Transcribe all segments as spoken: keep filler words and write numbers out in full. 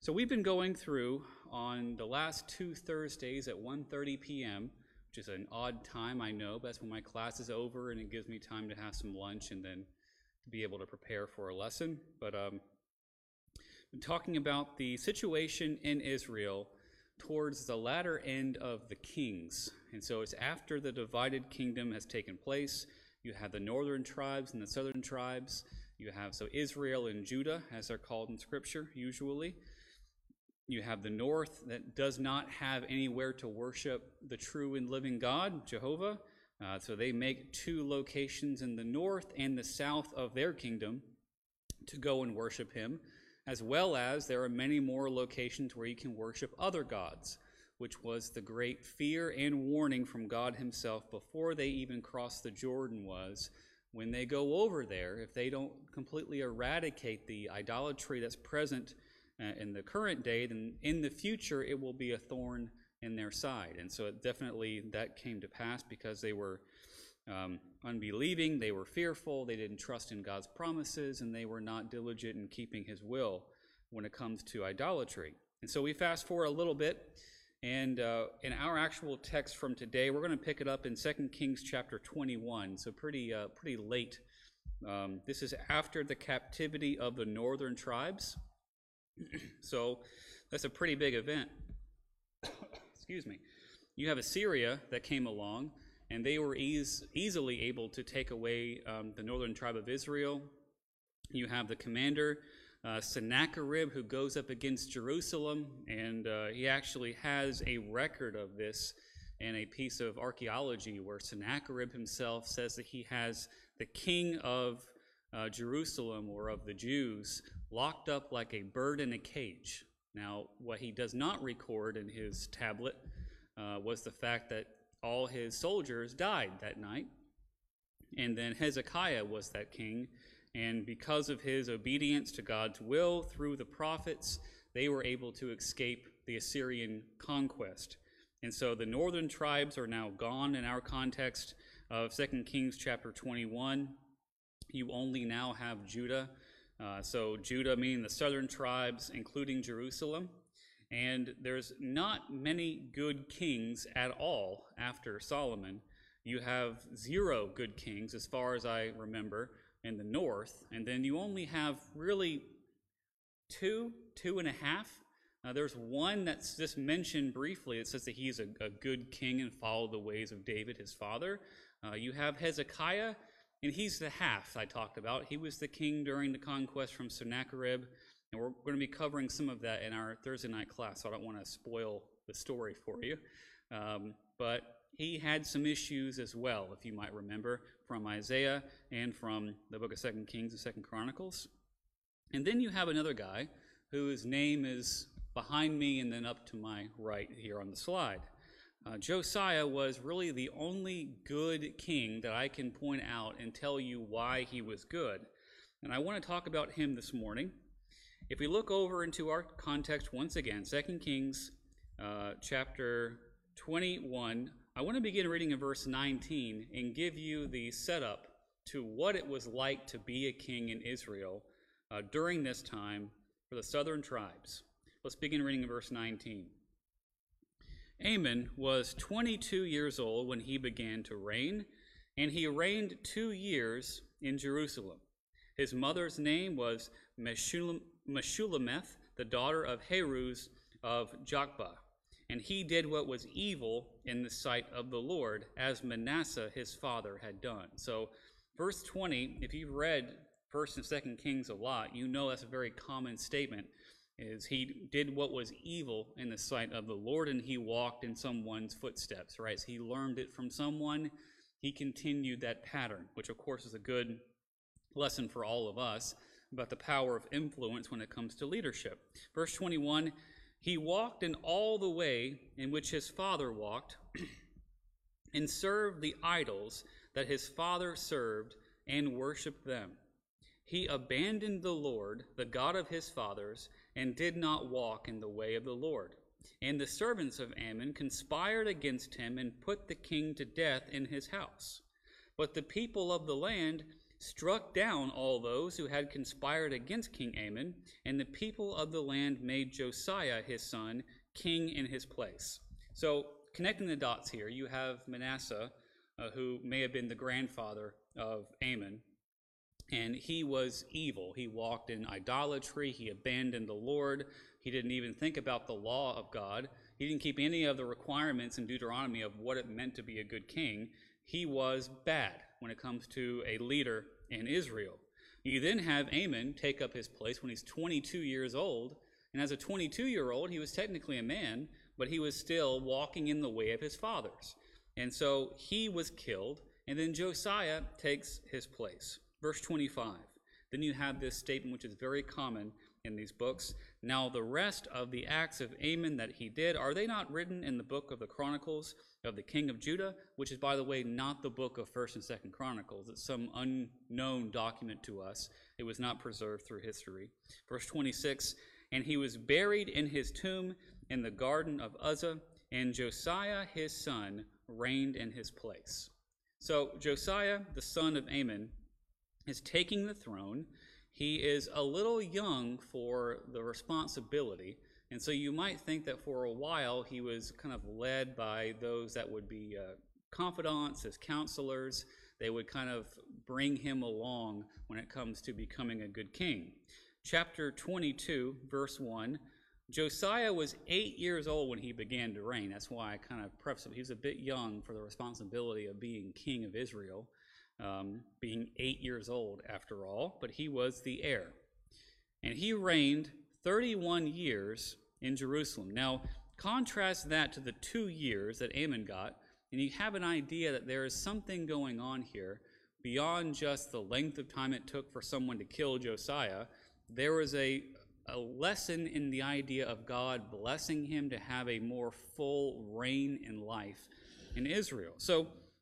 So we've been going through on the last two Thursdays at one thirty p m, which is an odd time, I know, but that's when my class is over and it gives me time to have some lunch and then to be able to prepare for a lesson. But um, I'm talking about the situation in Israel towards the latter end of the kings. And so it's after the divided kingdom has taken place. You have the northern tribes and the southern tribes. You have, so Israel and Judah, as they're called in Scripture, usually. You have the north that does not have anywhere to worship the true and living God, Jehovah. Uh, so they make two locations in the north and the south of their kingdom to go and worship him, as well as there are many more locations where you can worship other gods, which was the great fear and warning from God himself before they even crossed the Jordan was, when they go over there, if they don't completely eradicate the idolatry that's present uh, in the current day, then in the future it will be a thorn in their side. And so it definitely that came to pass because they were um, unbelieving, they were fearful, they didn't trust in God's promises, and they were not diligent in keeping his will when it comes to idolatry. And so we fast forward a little bit, and uh, in our actual text from today, we're going to pick it up in Second Kings chapter twenty-one, so pretty uh, pretty late. Um, this is after the captivity of the northern tribes, so that's a pretty big event. Excuse me. You have Assyria that came along, and they were eas easily able to take away um, the northern tribe of Israel. You have the commander, uh, Sennacherib, who goes up against Jerusalem, and uh, he actually has a record of this in a piece of archaeology where Sennacherib himself says that he has the king of uh, Jerusalem, or of the Jews, locked up like a bird in a cage. Now, what he does not record in his tablet uh, was the fact that all his soldiers died that night, and then Hezekiah was that king, and because of his obedience to God's will through the prophets, they were able to escape the Assyrian conquest. And so the northern tribes are now gone in our context of Second Kings chapter twenty-one. You only now have Judah. Uh, so Judah meaning the southern tribes, including Jerusalem. And there's not many good kings at all after Solomon. You have zero good kings, as far as I remember, in the north. And then you only have really two, two and a half. Uh, there's one that's just mentioned briefly. It says that he's a, a good king and followed the ways of David, his father. Uh, you have Hezekiah, and he's the half I talked about. He was the king during the conquest from Sennacherib, and we're going to be covering some of that in our Thursday night class, so I don't want to spoil the story for you. Um, but he had some issues as well, if you might remember, from Isaiah and from the book of Second Kings and Second Chronicles. And then you have another guy whose name is behind me and then up to my right here on the slide. Uh, Josiah was really the only good king that I can point out and tell you why he was good. And I want to talk about him this morning. If we look over into our context once again, Second Kings uh, chapter twenty-one, I want to begin reading in verse nineteen and give you the setup to what it was like to be a king in Israel uh, during this time for the southern tribes. Let's begin reading in verse nineteen. Amon was twenty-two years old when he began to reign, and he reigned two years in Jerusalem. His mother's name was Meshullemeth, the daughter of Haruz of Jokbah. And he did what was evil in the sight of the Lord, as Manasseh his father had done. So verse twenty, if you've read First and Second Kings a lot, you know that's a very common statement, is he did what was evil in the sight of the Lord, and he walked in someone's footsteps, right? So he learned it from someone. He continued that pattern, which of course is a good lesson for all of us about the power of influence when it comes to leadership. Verse twenty-one, he walked in all the way in which his father walked and served the idols that his father served and worshiped them. He abandoned the Lord, the God of his fathers, and did not walk in the way of the Lord. And the servants of Ammon conspired against him and put the king to death in his house. But the people of the land struck down all those who had conspired against King Amon, and the people of the land made Josiah his son king in his place. So, connecting the dots here, you have Manasseh, uh, who may have been the grandfather of Amon, and he was evil. He walked in idolatry. He abandoned the Lord. He didn't even think about the law of God. He didn't keep any of the requirements in Deuteronomy of what it meant to be a good king. He was bad when it comes to a leader in Israel. You then have Amon take up his place when he's twenty-two years old. And as a twenty-two-year-old, he was technically a man, but he was still walking in the way of his fathers. And so he was killed, and then Josiah takes his place. Verse twenty-five. Then you have this statement which is very common in these books. Now the rest of the acts of Amon that he did, are they not written in the book of the Chronicles of the king of Judah? Which is, by the way, not the book of First and Second Chronicles. It's some unknown document to us. It was not preserved through history. Verse twenty-six. And he was buried in his tomb in the garden of Uzzah, and Josiah his son reigned in his place. So Josiah, the son of Amon, is taking the throne. He is a little young for the responsibility, and so you might think that for a while he was kind of led by those that would be uh, confidants, his counselors. They would kind of bring him along when it comes to becoming a good king. Chapter twenty-two, verse one, Josiah was eight years old when he began to reign. That's why I kind of preface it. He was a bit young for the responsibility of being king of Israel, um, being eight years old after all, but he was the heir. And he reigned thirty-one years in Jerusalem. Now, contrast that to the two years that Amon got, and you have an idea that there is something going on here beyond just the length of time it took for someone to kill Josiah. There was a, a lesson in the idea of God blessing him to have a more full reign in life in Israel. So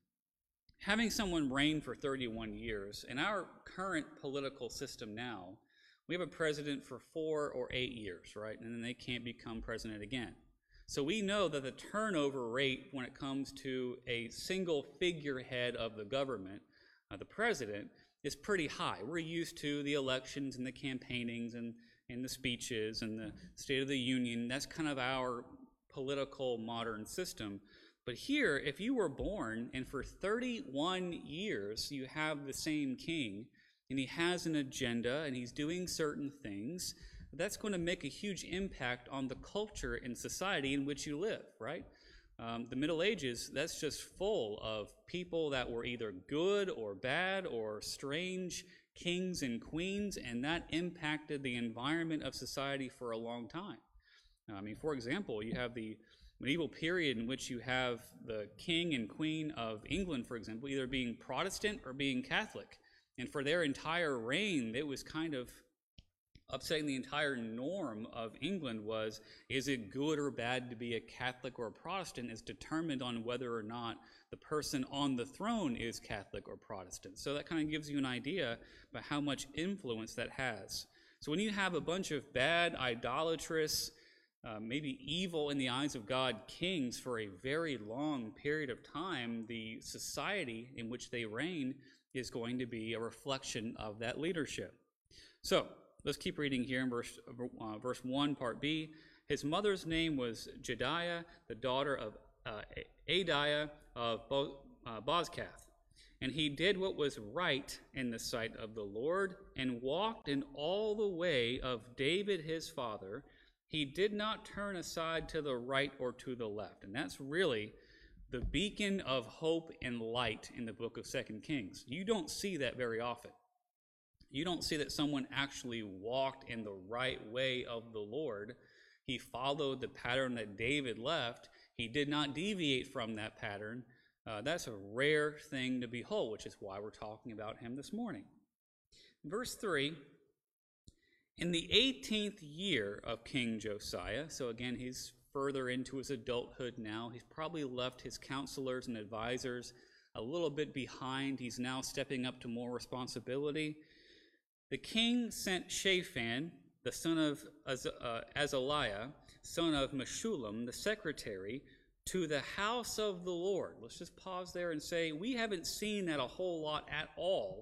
having someone reign for thirty-one years, in our current political system now, we have a president for four or eight years, right? And then they can't become president again. So we know that the turnover rate when it comes to a single figurehead of the government, uh, the president, is pretty high. We're used to the elections and the campaignings and, and the speeches and the State of the Union. That's kind of our political modern system. But here, if you were born and for thirty-one years you have the same king and he has an agenda and he's doing certain things, that's going to make a huge impact on the culture and society in which you live, right? Um, the Middle Ages, that's just full of people that were either good or bad or strange kings and queens, and that impacted the environment of society for a long time. I mean, for example, you have the medieval period in which you have the king and queen of England, for example, either being Protestant or being Catholic. And for their entire reign, it was kind of upsetting. The entire norm of England was, is it good or bad to be a Catholic or a Protestant is determined on whether or not the person on the throne is Catholic or Protestant. So that kind of gives you an idea about how much influence that has. So when you have a bunch of bad, idolatrous, uh, maybe evil in the eyes of God kings for a very long period of time, the society in which they reign is going to be a reflection of that leadership. So let's keep reading here in verse, uh, verse one, part B. His mother's name was Jediah, the daughter of uh, Adiah of Bo- uh, Bozkath. And he did what was right in the sight of the Lord and walked in all the way of David his father. He did not turn aside to the right or to the left. And that's really the beacon of hope and light in the book of Second Kings. You don't see that very often. You don't see that someone actually walked in the right way of the Lord. He followed the pattern that David left. He did not deviate from that pattern. Uh, that's a rare thing to behold, which is why we're talking about him this morning. Verse three, in the eighteenth year of King Josiah, so again, he's further into his adulthood now. He's probably left his counselors and advisors a little bit behind. He's now stepping up to more responsibility. The king sent Shaphan, the son of Az- uh, Azaliah, son of Meshullam, the secretary, to the house of the Lord. Let's just pause there and say, we haven't seen that a whole lot at all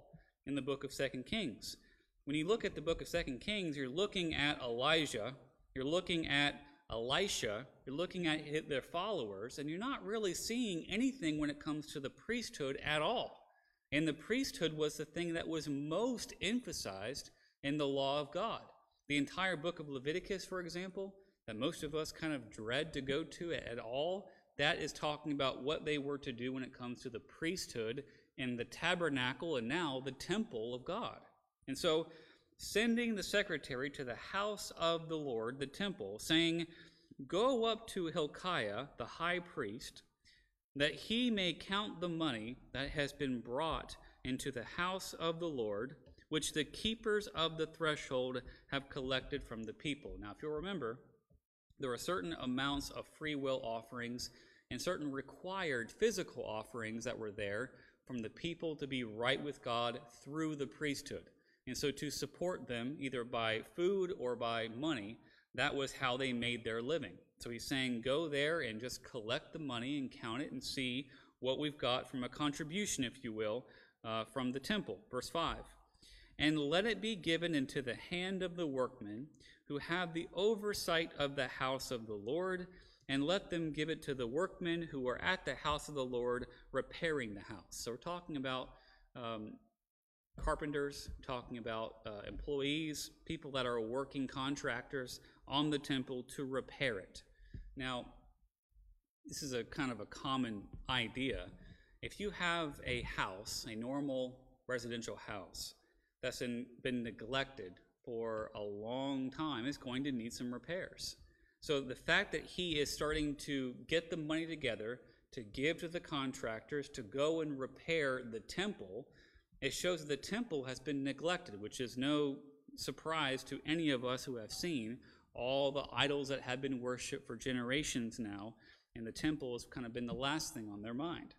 in the book of Second Kings. When you look at the book of Second Kings, you're looking at Elijah, you're looking at Elisha, you're looking at their followers, and you're not really seeing anything when it comes to the priesthood at all. And the priesthood was the thing that was most emphasized in the law of God. The entire book of Leviticus, for example, that most of us kind of dread to go to at all, that is talking about what they were to do when it comes to the priesthood in the tabernacle and now the temple of God. And so sending the secretary to the house of the Lord, the temple, saying, "Go up to Hilkiah, the high priest, that he may count the money that has been brought into the house of the Lord, which the keepers of the threshold have collected from the people." Now, if you'll remember, there are certain amounts of free will offerings and certain required physical offerings that were there from the people to be right with God through the priesthood. And so to support them, either by food or by money, that was how they made their living. So he's saying, go there and just collect the money and count it and see what we've got from a contribution, if you will, uh, from the temple. Verse five, "And let it be given into the hand of the workmen who have the oversight of the house of the Lord, and let them give it to the workmen who are at the house of the Lord repairing the house." So we're talking about um, carpenters, talking about uh, employees, people that are working contractors on the temple to repair it. Now, this is a kind of a common idea. If you have a house, a normal residential house, that's in, been neglected for a long time, it's going to need some repairs. So the fact that he is starting to get the money together to give to the contractors to go and repair the temple, it shows that the temple has been neglected, which is no surprise to any of us who have seen all the idols that have been worshipped for generations now, and the temple has kind of been the last thing on their mind.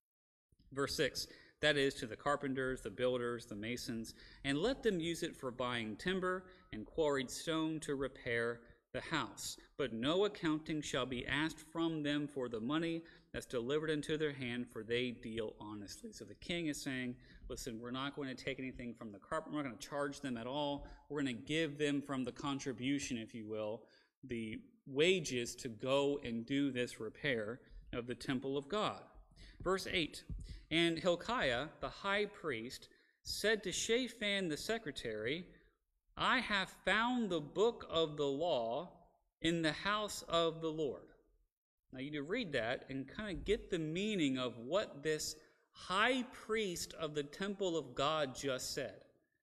Verse six, "That is to the carpenters, the builders, the masons, and let them use it for buying timber and quarried stone to repair the house. But no accounting shall be asked from them for the money that's delivered into their hand, for they deal honestly." So the king is saying, listen, we're not going to take anything from the carpenter. We're not going to charge them at all. We're going to give them from the contribution, if you will, the wages to go and do this repair of the temple of God. Verse eight, "And Hilkiah, the high priest, said to Shaphan the secretary, I have found the book of the law in the house of the Lord." Now you need to read that and kind of get the meaning of what this high priest of the temple of God just said.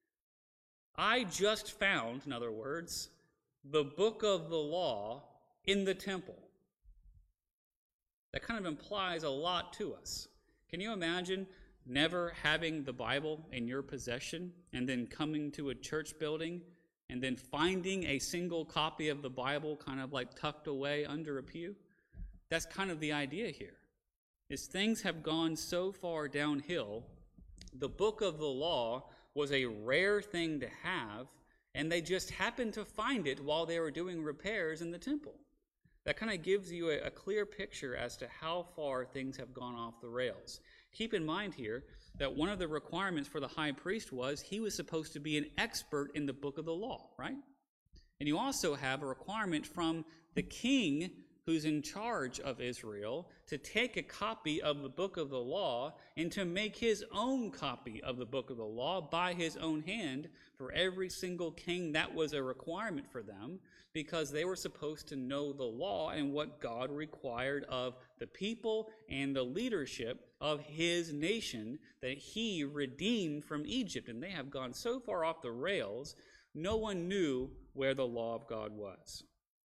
I just found, in other words, the book of the law in the temple. That kind of implies a lot to us. Can you imagine never having the Bible in your possession and then coming to a church building and then finding a single copy of the Bible kind of like tucked away under a pew? That's kind of the idea here. Is things have gone so far downhill, the book of the law was a rare thing to have, and they just happened to find it while they were doing repairs in the temple. That kind of gives you a, a clear picture as to how far things have gone off the rails. Keep in mind here that one of the requirements for the high priest was he was supposed to be an expert in the book of the law, right? And you also have a requirement from the king who's in charge of Israel to take a copy of the book of the law and to make his own copy of the book of the law by his own hand for every single king. That was a requirement for them because they were supposed to know the law and what God required of the people and the leadership of his nation that he redeemed from Egypt. And they have gone so far off the rails, no one knew where the law of God was.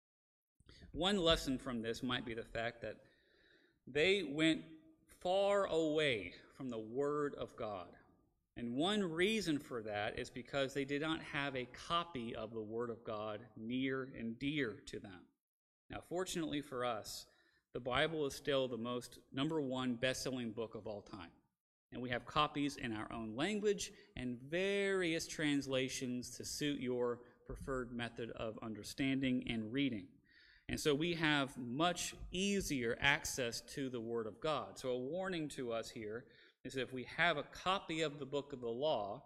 One lesson from this might be the fact that they went far away from the Word of God. And one reason for that is because they did not have a copy of the Word of God near and dear to them. Now, fortunately for us, the Bible is still the most number one best-selling book of all time. And we have copies in our own language and various translations to suit your preferred method of understanding and reading. And so we have much easier access to the Word of God. So a warning to us here is that if we have a copy of the book of the law,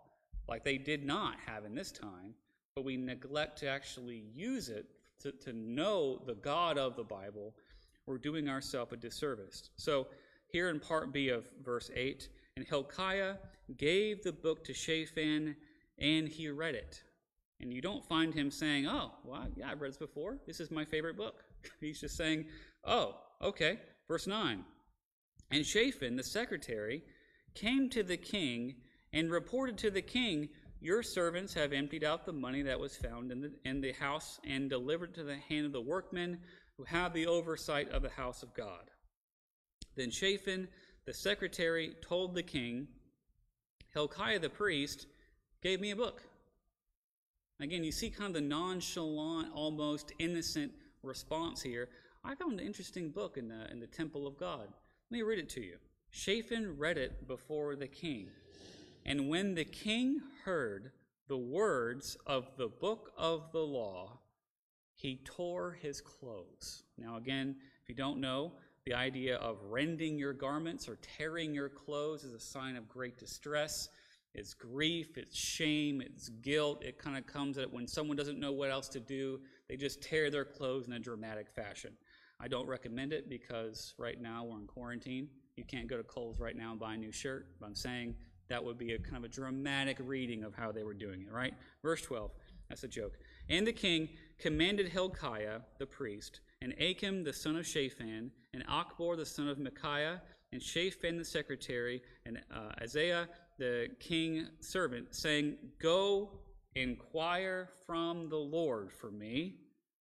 like they did not have in this time, but we neglect to actually use it to, to know the God of the Bible, we're doing ourselves a disservice. So here in part B of verse eight, and Hilkiah gave the book to Shaphan, and he read it. And you don't find him saying, oh, well, yeah, I've read this before. This is my favorite book. He's just saying, oh, okay. Verse nine, and Shaphan, the secretary, came to the king and reported to the king, your servants have emptied out the money that was found in the, in the house and delivered to the hand of the workmen who have the oversight of the house of God. Then Shaphan, the secretary, told the king, Hilkiah the priest gave me a book. Again, you see kind of the nonchalant, almost innocent response here. I found an interesting book in the, in the temple of God. Let me read it to you. Shaphan read it before the king. And when the king heard the words of the book of the law, he tore his clothes. Now again, if you don't know, the idea of rending your garments or tearing your clothes is a sign of great distress. It's grief, it's shame, it's guilt. It kind of comes at when someone doesn't know what else to do, they just tear their clothes in a dramatic fashion. I don't recommend it because right now we're in quarantine. You can't go to Kohl's right now and buy a new shirt. But I'm saying that would be a kind of a dramatic reading of how they were doing it, right? Verse twelve, that's a joke. And the king commanded Hilkiah the priest, and Achim the son of Shaphan, and Achbor the son of Micaiah, and Shaphan the secretary, and uh, Isaiah the king's servant, saying, go inquire from the Lord for me,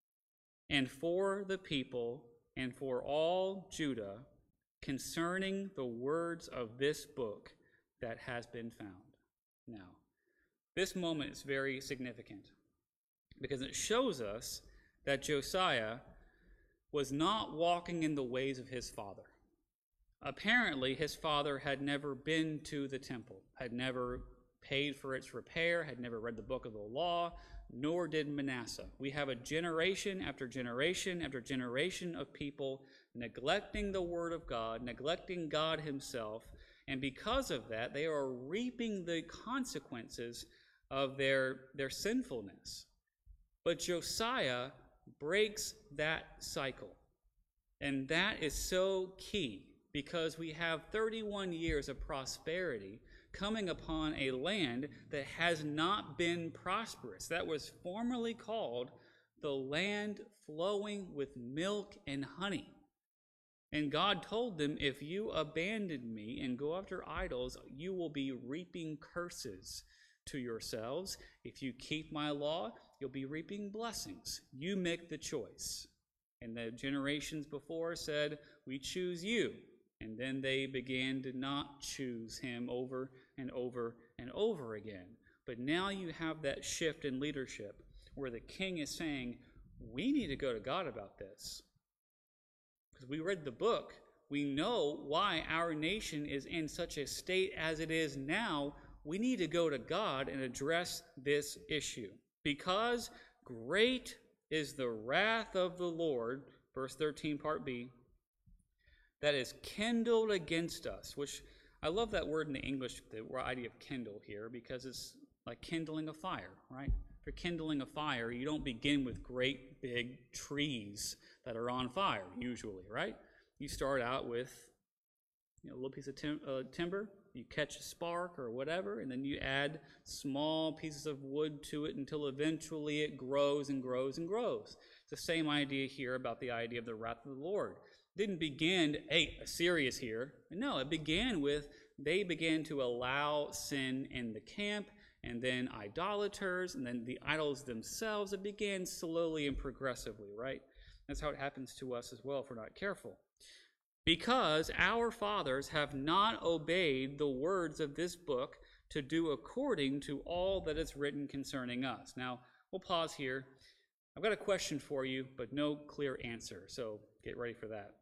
and for the people, and for all Judah, concerning the words of this book that has been found. Now, this moment is very significant because it shows us that Josiah was not walking in the ways of his father. Apparently, his father had never been to the temple, had never paid for its repair, had never read the book of the law, nor did Manasseh. We have a generation after generation after generation of people neglecting the word of God, neglecting God himself, and because of that, they are reaping the consequences of their, their sinfulness. But Josiah breaks that cycle. And that is so key because we have thirty-one years of prosperity coming upon a land that has not been prosperous. That was formerly called the land flowing with milk and honey. And God told them, if you abandon me and go after idols, you will be reaping curses to yourselves. If you keep my law, you'll be reaping blessings. You make the choice. And the generations before said, we choose you. And then they began to not choose him over and over and over again. But now you have that shift in leadership where the king is saying, we need to go to God about this. Because we read the book, we know why our nation is in such a state as it is now. We need to go to God and address this issue. Because great is the wrath of the Lord, verse thirteen, part B, that is kindled against us, which I love that word in the English, the idea of kindle here, because it's like kindling a fire, right? For kindling a fire, you don't begin with great big trees that are on fire, usually, right? You start out with you know, a little piece of tim uh, timber, you catch a spark or whatever, and then you add small pieces of wood to it until eventually it grows and grows and grows. It's the same idea here about the idea of the wrath of the Lord. It didn't begin, hey, Assyria's here. No, it began with they began to allow sin in the camp, and then idolaters, and then the idols themselves. It began slowly and progressively, right? That's how it happens to us as well if we're not careful. Because our fathers have not obeyed the words of this book to do according to all that is written concerning us. Now, we'll pause here. I've got a question for you, but no clear answer, so get ready for that.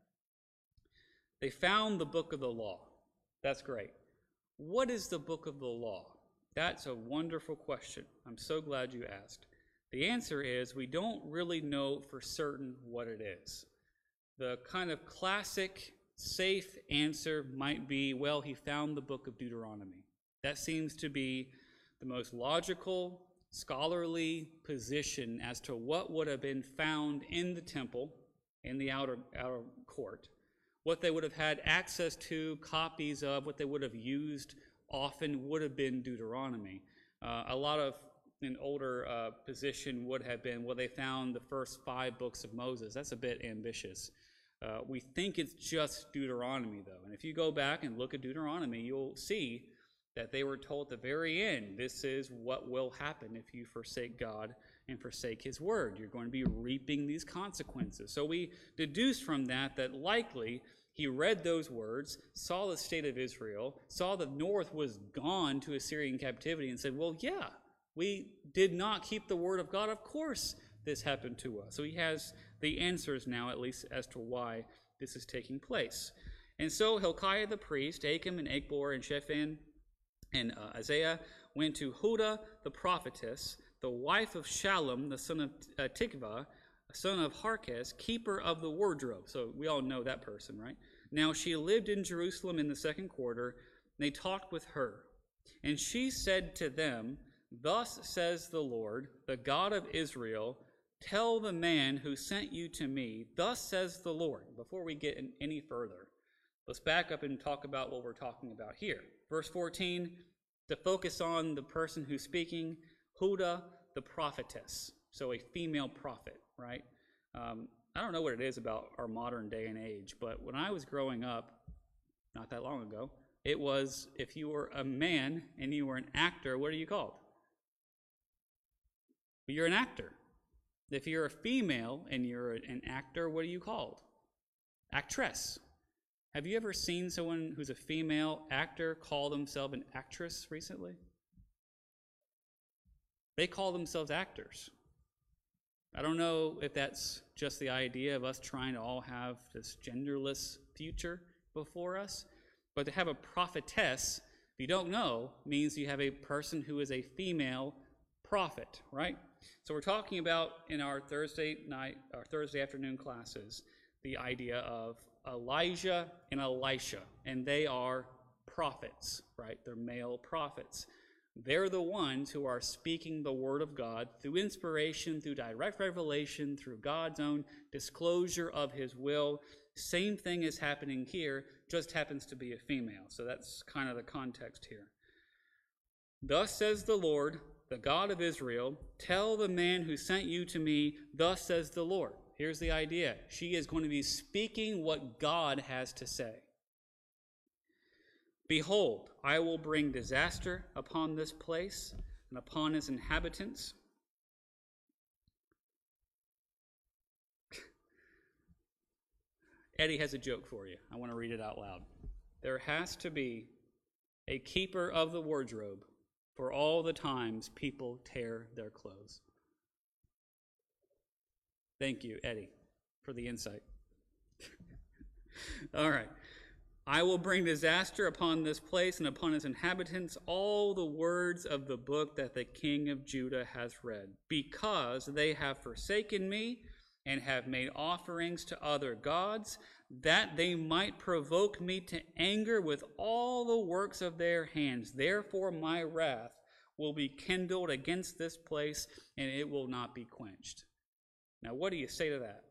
They found the book of the law. That's great. What is the book of the law? That's a wonderful question. I'm so glad you asked. The answer is we don't really know for certain what it is. The kind of classic, safe answer might be, well, he found the book of Deuteronomy. That seems to be the most logical, scholarly position as to what would have been found in the temple, in the outer, outer court, what they would have had access to, copies of, what they would have used often would have been Deuteronomy. Uh, a lot of an older uh, position would have been, well, they found the first five books of Moses. That's a bit ambitious. Uh, we think it's just Deuteronomy, though. And if you go back and look at Deuteronomy, you'll see that they were told at the very end, this is what will happen if you forsake God and forsake his word. You're going to be reaping these consequences. So we deduce from that that likely he read those words, saw the state of Israel, saw the north was gone to Assyrian captivity, and said, well, yeah, we did not keep the word of God. Of course this happened to us. So he has the answers now, at least as to why this is taking place. And so Hilkiah the priest, Achim and Achbor and Shaphan and uh, Isaiah went to Huda the prophetess, the wife of Shallum, the son of uh, Tikvah, son of Harkes, keeper of the wardrobe. So we all know that person, right? Now she lived in Jerusalem in the second quarter, and they talked with her. And she said to them, thus says the Lord, the God of Israel, tell the man who sent you to me, thus says the Lord. Before we get any further, let's back up and talk about what we're talking about here. Verse fourteen, to focus on the person who's speaking, Huda the prophetess, so a female prophet, right? Um, I don't know what it is about our modern day and age, but when I was growing up, not that long ago, it was if you were a man and you were an actor, what are you called? You're an actor. If you're a female and you're an actor, what are you called? Actress. Have you ever seen someone who's a female actor call themselves an actress recently? They call themselves actors. I don't know if that's just the idea of us trying to all have this genderless future before us, but to have a prophetess, if you don't know, means you have a person who is a female prophet, right? So we're talking about in our Thursday night, our Thursday afternoon classes, the idea of Elijah and Elisha, and they are prophets, right? They're male prophets. They're the ones who are speaking the word of God through inspiration, through direct revelation, through God's own disclosure of his will. Same thing is happening here, just happens to be a female. So that's kind of the context here. Thus says the Lord, the God of Israel, tell the man who sent you to me, thus says the Lord. Here's the idea. She is going to be speaking what God has to say. Behold, I will bring disaster upon this place and upon its inhabitants. Eddie has a joke for you. I want to read it out loud. There has to be a keeper of the wardrobe for all the times people tear their clothes. Thank you, Eddie, for the insight. All right. I will bring disaster upon this place and upon its inhabitants, all the words of the book that the king of Judah has read, because they have forsaken me and have made offerings to other gods, that they might provoke me to anger with all the works of their hands. Therefore my wrath will be kindled against this place, and it will not be quenched. Now, what do you say to that?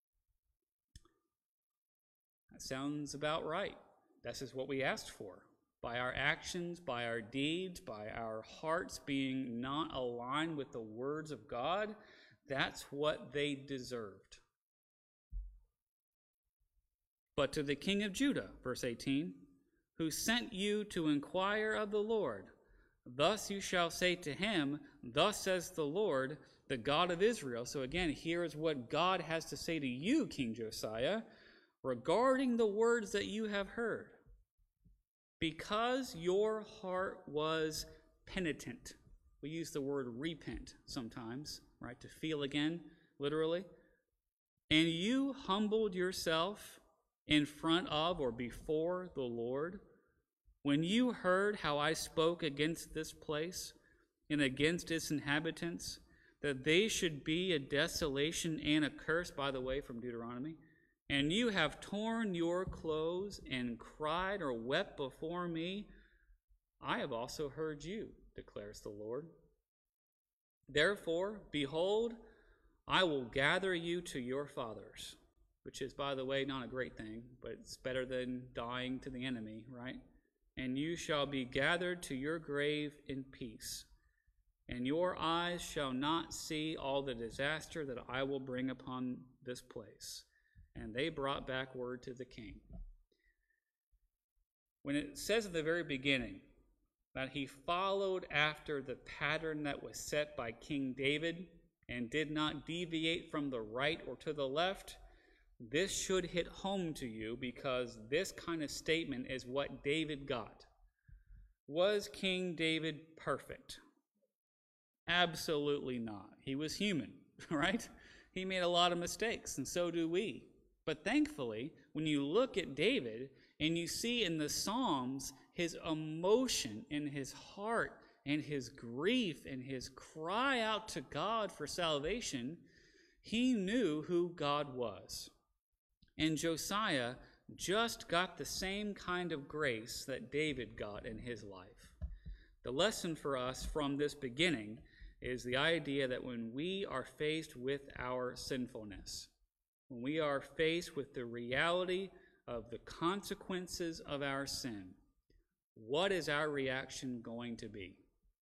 That sounds about right. This is what we asked for. By our actions, by our deeds, by our hearts being not aligned with the words of God, that's what they deserved. But to the king of Judah, verse eighteen, who sent you to inquire of the Lord, thus you shall say to him, thus says the Lord, the God of Israel. So again, here is what God has to say to you, King Josiah, regarding the words that you have heard. Because your heart was penitent. We use the word repent sometimes, right? To feel again, literally. And you humbled yourself in front of or before the Lord. When you heard how I spoke against this place and against its inhabitants, that they should be a desolation and a curse, by the way, from Deuteronomy, and you have torn your clothes and cried or wept before me, I have also heard you, declares the Lord. Therefore, behold, I will gather you to your fathers, which is, by the way, not a great thing, but it's better than dying to the enemy, right? And you shall be gathered to your grave in peace, and your eyes shall not see all the disaster that I will bring upon this place. And they brought back word to the king. When it says at the very beginning that he followed after the pattern that was set by King David and did not deviate from the right or to the left, this should hit home to you, because this kind of statement is what David got. Was King David perfect? Absolutely not. He was human, right? He made a lot of mistakes, and so do we. But thankfully, when you look at David and you see in the Psalms his emotion and his heart and his grief and his cry out to God for salvation, he knew who God was. And Josiah just got the same kind of grace that David got in his life. The lesson for us from this beginning is the idea that when we are faced with our sinfulness, when we are faced with the reality of the consequences of our sin, what is our reaction going to be?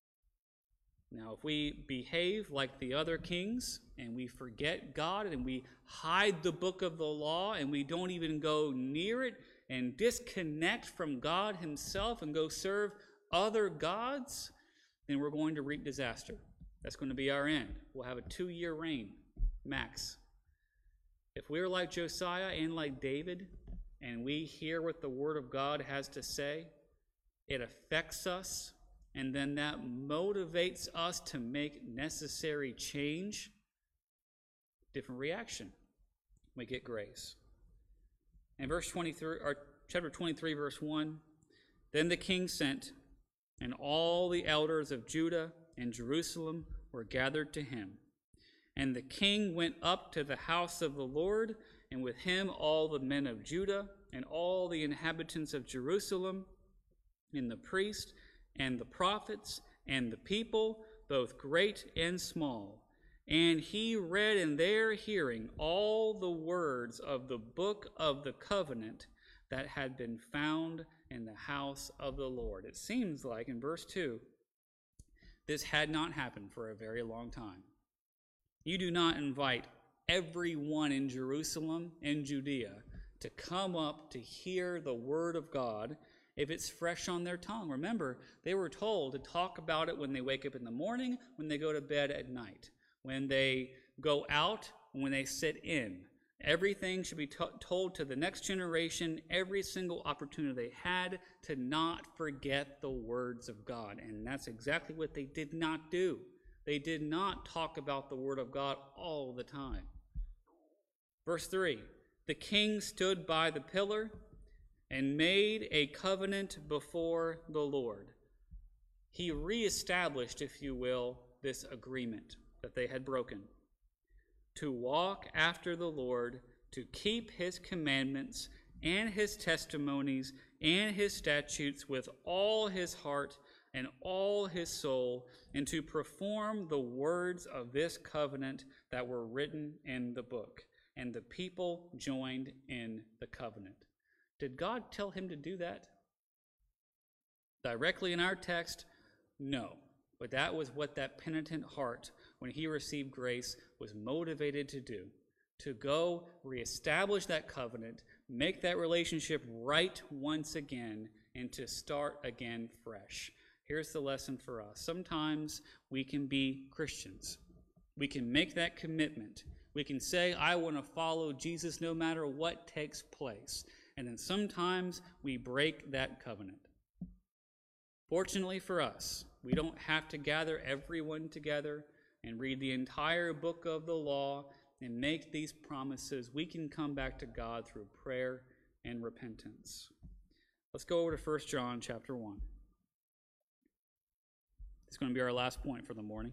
Now, if we behave like the other kings and we forget God and we hide the book of the law and we don't even go near it and disconnect from God himself and go serve other gods, then we're going to reap disaster. That's going to be our end. We'll have a two-year reign, max. If we're like Josiah and like David, and we hear what the Word of God has to say, it affects us, and then that motivates us to make necessary change, different reaction. We get grace. In verse twenty-three, or chapter twenty-three, verse one, then the king sent, and all the elders of Judah and Jerusalem were gathered to him. And the king went up to the house of the Lord, and with him all the men of Judah and all the inhabitants of Jerusalem, and the priests and the prophets and the people, both great and small. And he read in their hearing all the words of the book of the covenant that had been found in the house of the Lord. It seems like in verse two, this had not happened for a very long time. You do not invite everyone in Jerusalem and Judea to come up to hear the word of God if it's fresh on their tongue. Remember, they were told to talk about it when they wake up in the morning, when they go to bed at night, when they go out, when they sit in. Everything should be t- told to the next generation, every single opportunity they had, to not forget the words of God. And that's exactly what they did not do. They did not talk about the word of God all the time. Verse three, the king stood by the pillar and made a covenant before the Lord. He reestablished, if you will, this agreement that they had broken, to walk after the Lord, to keep his commandments and his testimonies and his statutes with all his heart and all his soul, and to perform the words of this covenant that were written in the book. And the people joined in the covenant. Did God tell him to do that? Directly in our text, no. But that was what that penitent heart, when he received grace, was motivated to do. To go reestablish that covenant, make that relationship right once again, and to start again fresh. Here's the lesson for us. Sometimes we can be Christians. We can make that commitment. We can say, I want to follow Jesus no matter what takes place. And then sometimes we break that covenant. Fortunately for us, we don't have to gather everyone together and read the entire book of the law and make these promises. We can come back to God through prayer and repentance. Let's go over to First John chapter one. It's going to be our last point for the morning.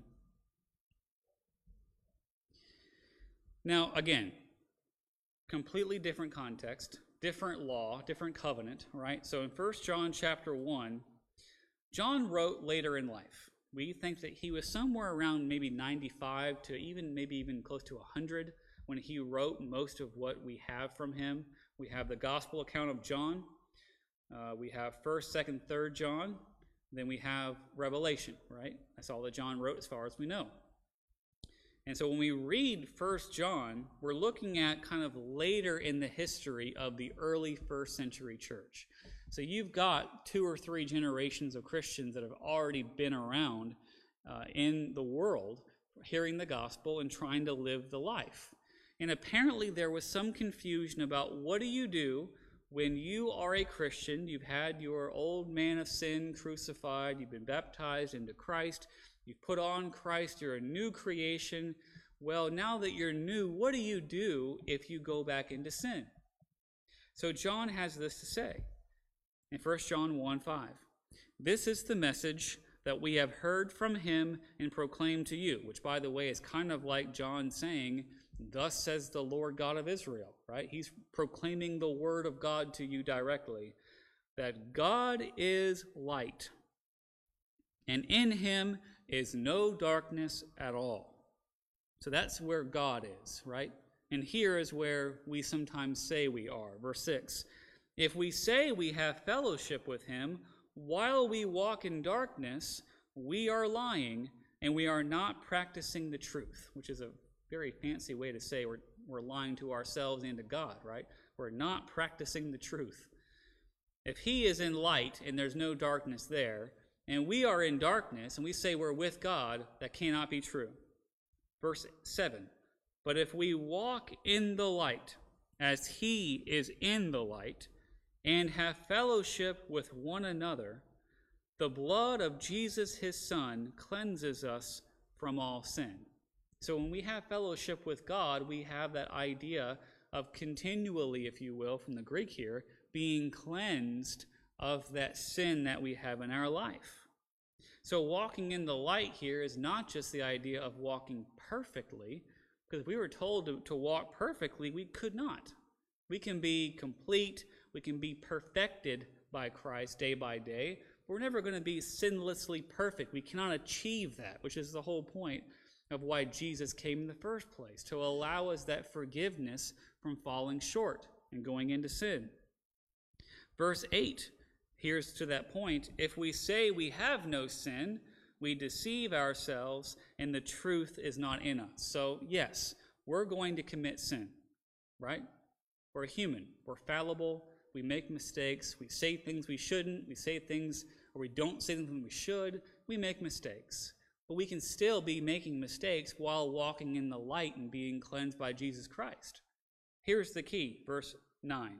Now, again, completely different context, different law, different covenant, right? So in First John chapter one, John wrote later in life. We think that he was somewhere around maybe ninety-five to even maybe even close to one hundred when he wrote most of what we have from him. We have the gospel account of John. Uh, we have first, second, third John. Then we have Revelation, right? That's all that John wrote as far as we know. And so when we read First John, we're looking at kind of later in the history of the early first century church. So you've got two or three generations of Christians that have already been around uh, in the world, hearing the gospel and trying to live the life. And apparently there was some confusion about what do you do when you are a Christian, you've had your old man of sin crucified, you've been baptized into Christ, you've put on Christ, you're a new creation. Well, now that you're new, what do you do if you go back into sin? So John has this to say in First John one five. This is the message that we have heard from him and proclaimed to you, which, by the way, is kind of like John saying, thus says the Lord God of Israel, right? He's proclaiming the word of God to you directly, that God is light, and in him is no darkness at all. So that's where God is, right? And here is where we sometimes say we are. Verse six, if we say we have fellowship with him while we walk in darkness, we are lying and we are not practicing the truth, which is a very fancy way to say we're, we're lying to ourselves and to God, right? We're not practicing the truth. If he is in light and there's no darkness there, and we are in darkness and we say we're with God, that cannot be true. Verse seven, but if we walk in the light as he is in the light and have fellowship with one another, the blood of Jesus his Son cleanses us from all sin. So when we have fellowship with God, we have that idea of continually, if you will, from the Greek here, being cleansed of that sin that we have in our life. So walking in the light here is not just the idea of walking perfectly, because if we were told to, to walk perfectly, we could not. We can be complete, we can be perfected by Christ day by day. We're never going to be sinlessly perfect. We cannot achieve that, which is the whole point of why Jesus came in the first place, to allow us that forgiveness from falling short and going into sin. Verse eight, here's to that point, if we say we have no sin, we deceive ourselves and the truth is not in us. So yes, we're going to commit sin, right? We're human, we're fallible, we make mistakes, we say things we shouldn't, we say things, or we don't say things we should, we make mistakes. But we can still be making mistakes while walking in the light and being cleansed by Jesus Christ. Here's the key, verse nine.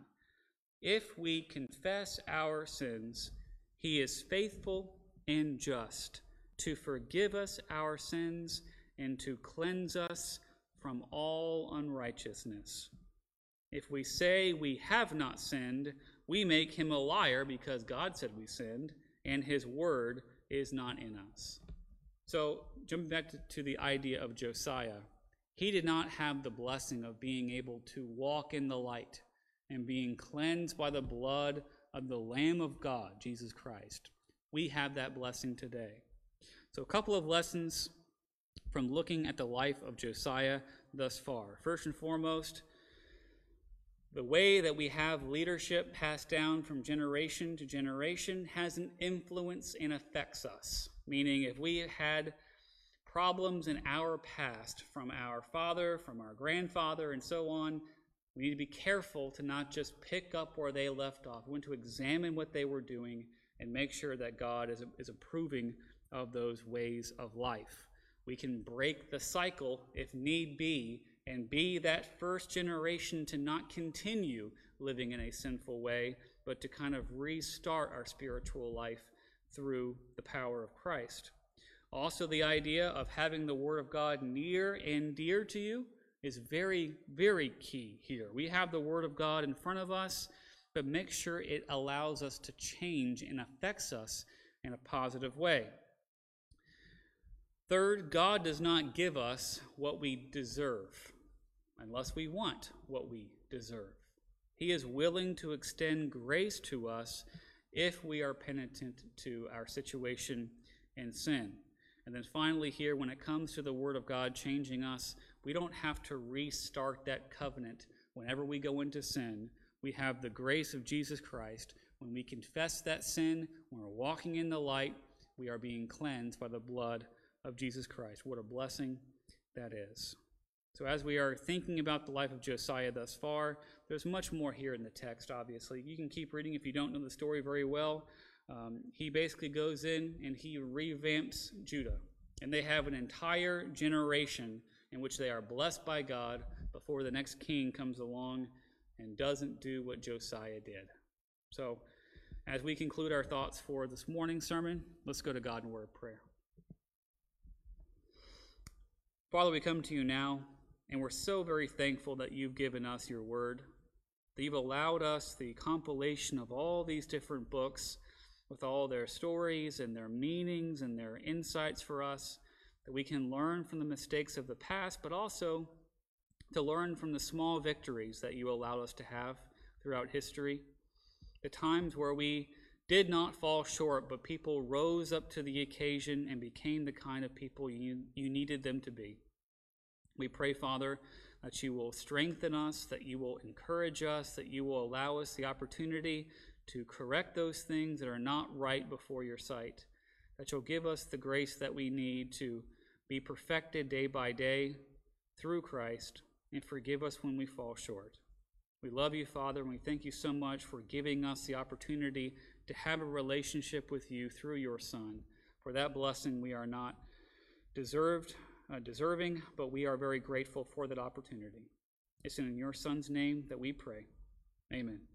If we confess our sins, he is faithful and just to forgive us our sins and to cleanse us from all unrighteousness. If we say we have not sinned, we make him a liar because God said we sinned, and his word is not in us. So, jumping back to, to the idea of Josiah, he did not have the blessing of being able to walk in the light and being cleansed by the blood of the Lamb of God, Jesus Christ. We have that blessing today. So, a couple of lessons from looking at the life of Josiah thus far. First and foremost, the way that we have leadership passed down from generation to generation has an influence and affects us. Meaning, if we had problems in our past from our father, from our grandfather, and so on, we need to be careful to not just pick up where they left off. We want to examine what they were doing and make sure that God is, is approving of those ways of life. We can break the cycle if need be, and be that first generation to not continue living in a sinful way, but to kind of restart our spiritual life through the power of Christ. Also, the idea of having the Word of God near and dear to you is very, very key here. We have the Word of God in front of us, but make sure it allows us to change and affects us in a positive way. Third, God does not give us what we deserve unless we want what we deserve. He is willing to extend grace to us if we are penitent to our situation and sin. And then finally here, when it comes to the Word of God changing us, we don't have to restart that covenant whenever we go into sin. We have the grace of Jesus Christ. When we confess that sin, when we're walking in the light, we are being cleansed by the blood of Jesus Christ. What a blessing that is. So as we are thinking about the life of Josiah thus far, there's much more here in the text, obviously. You can keep reading if you don't know the story very well. Um, he basically goes in and he revamps Judah. And they have an entire generation in which they are blessed by God before the next king comes along and doesn't do what Josiah did. So as we conclude our thoughts for this morning's sermon, let's go to God in word of prayer. Father, we come to you now, and we're so very thankful that you've given us your word, that you've allowed us the compilation of all these different books with all their stories and their meanings and their insights for us, that we can learn from the mistakes of the past, but also to learn from the small victories that you allowed us to have throughout history, the times where we did not fall short, but people rose up to the occasion and became the kind of people you, you needed them to be. We pray, Father, that you will strengthen us, that you will encourage us, that you will allow us the opportunity to correct those things that are not right before your sight, that you'll give us the grace that we need to be perfected day by day through Christ, and forgive us when we fall short. We love you, Father, and we thank you so much for giving us the opportunity to have a relationship with you through your Son. For that blessing we are not deserved, uh, deserving, but we are very grateful for that opportunity. It's in your Son's name that we pray. Amen.